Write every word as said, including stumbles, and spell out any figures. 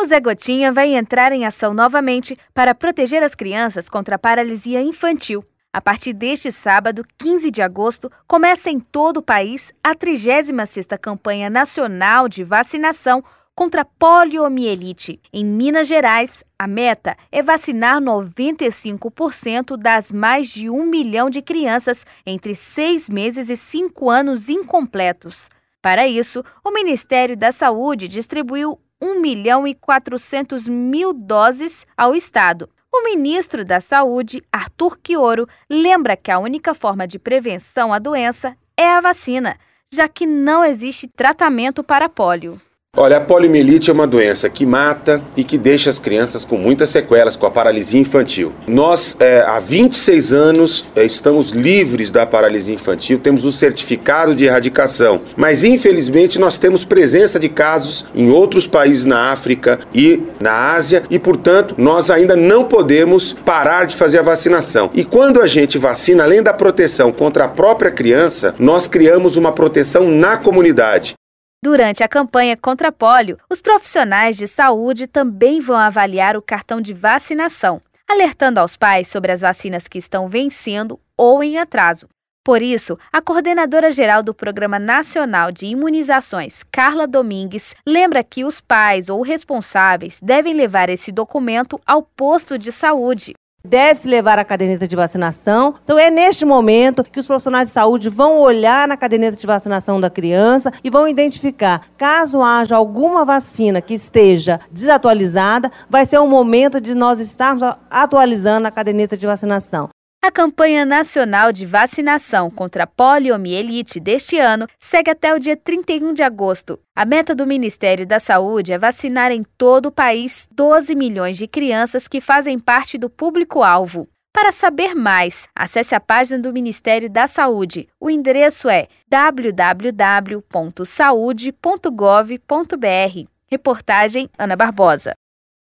O Zé Gotinha vai entrar em ação novamente para proteger as crianças contra a paralisia infantil. A partir deste sábado, quinze de agosto, começa em todo o país a trigésima sexta Campanha Nacional de Vacinação contra a poliomielite. Em Minas Gerais, a meta é vacinar noventa e cinco por cento das mais de um milhão de crianças entre seis meses e cinco anos incompletos. Para isso, o Ministério da Saúde distribuiu um milhão e quatrocentos mil doses ao Estado. O ministro da Saúde, Arthur Quioro, lembra que a única forma de prevenção à doença é a vacina, já que não existe tratamento para a pólio. Olha, a poliomielite é uma doença que mata e que deixa as crianças com muitas sequelas, com a paralisia infantil. Nós, é, há vinte e seis anos, é, estamos livres da paralisia infantil, temos o certificado de erradicação, mas infelizmente nós temos presença de casos em outros países na África e na Ásia e, portanto, nós ainda não podemos parar de fazer a vacinação. E quando a gente vacina, além da proteção contra a própria criança, nós criamos uma proteção na comunidade. Durante a campanha contra a pólio, os profissionais de saúde também vão avaliar o cartão de vacinação, alertando aos pais sobre as vacinas que estão vencendo ou em atraso. Por isso, a coordenadora-geral do Programa Nacional de Imunizações, Carla Domingues, lembra que os pais ou responsáveis devem levar esse documento ao posto de saúde. Deve-se levar a caderneta de vacinação. Então é neste momento que os profissionais de saúde vão olhar na caderneta de vacinação da criança e vão identificar, caso haja alguma vacina que esteja desatualizada, vai ser o momento de nós estarmos atualizando a caderneta de vacinação. A campanha nacional de vacinação contra a poliomielite deste ano segue até o dia trinta e um de agosto. A meta do Ministério da Saúde é vacinar em todo o país doze milhões de crianças que fazem parte do público-alvo. Para saber mais, acesse a página do Ministério da Saúde. O endereço é w w w ponto saude ponto gov ponto b r. Reportagem Ana Barbosa.